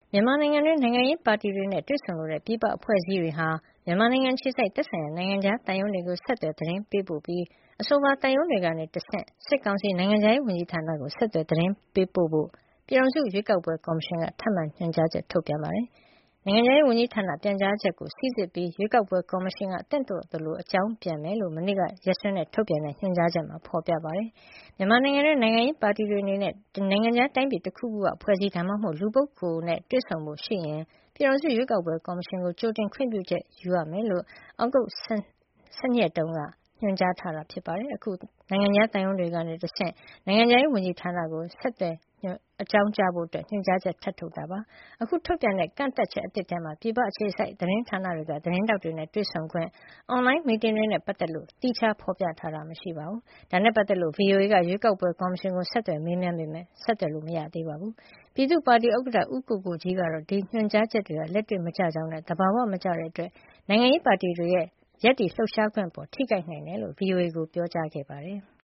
မြန်မာနိုင်ငံတွင်းနိုင်ငံရေးပါတီတွေနဲ့တွေ့ဆုံလိုတဲ့ပြည်ပအဖွဲ့အစည်းတွေဟာမြန်မာနိုင်ငံအခြေစိုက်သက်ဆိုင်ရာနိုင်ငံခြားသံရုံးတွေကိုဆက်သွယ်သတင်းပေးပို့ပြီးအဆိုပါသံရုံးတွေကနေတဆင့်စစ်ကောင်စီနိုင်ငံခြားရေးဝန်ကြီးဌာနကိုဆက်သွယ်သတင်းပေးပို့ဖို့ပြည်ထောင်စုရွေးကောက်ပွဲကော်မရှင်ကထပ်မံညွှန်ကြားချက်ထုတ်ပြန်ပါတယ်။နိုင်ငံခြားရေးဝန်ကြီးဌာနပြန်ကြားချက်ကိုစိစစ်ပြီးရွေးကောက်ပွဲကော်မရှင်ကတင့်တော်သလိုအကြောင်းပြန်မယ်လို့မနေ့ကရက်စွဲနဲ့ထုတ်ပြန်တဲ့ညွှန်ကြားချက်မှာဖော်ပြပါတယ်။မြန်မာနိုင်ငံတွင်းနိုင်ငံရေးပါတီတွေအနေနဲ့နိုင်ငံခြားတိုင်းပြည်တစ်ခုခုကဖွဲ့စည်းဒါမှမဟုတ်လူပုဂ္ဂိုလ်နဲ့တွေ့ဆုံမှုရှိရင်ပြည်ထောင်စုရွေးကောက်ပွဲကော်မရှင်ကိုကြိုတင်ခွင့်ပြုချက်ယူရမယ်လို့ဩဂုတ်12ရက်တုန်းကညွှန်ကြားထားတာဖြစ်ပါတယ်။အခုနိုင်ငံခြားသံရုံးတွေကနေတဆင့်နိုင်ငံခြားရေးဝန်ကြီးဌာနကိုဆက်သွယ်အကြောင်းကြားဖို့ညွှန်ကြားချက်ထပ်ထုတ်တာပါ။အခုထုတ်ပြန်တဲ့ကန့်သတ်ချက်အသစ်ထဲမှာပြည်ပအခြေစိုက်သတင်းဌာနတွေကသတင်းတောက်တွေနဲ့တွေ့ဆုံခွင့်အွန်လိုင်းမီတင်တွေနဲ့ပတ်သက်လို့သီးခြားဖော်ပြထားတာမရှိပါဘူး။ဒါနဲ့ပတ်သက်လို့ VOA ကရွေးကောက်ပွဲကော်မရှင်ကိုဆက်သွယ်မေးမြန်းပေမယ့်ဆက်သွယ်လို့မရသေးပါဘူး။ပြည်သူ့ပါတီဥက္ကဋ္ဌဦးကိုကိုကြီးကတော့ဒီညွှန်ကြားချက်တွေကလက်တွေ့မကျကြောင်းနဲ့သဘာဝမကျတဲ့အတွက်နိုင်ငံရေးပါတီတွေရဲ့ရပ်တည်လှုပ်ရှားခွင့်အပေါ်ထိခိုက်နိုင်တယ်လို့ VOA ကိုပြောကြားခဲ့ပါတယ်။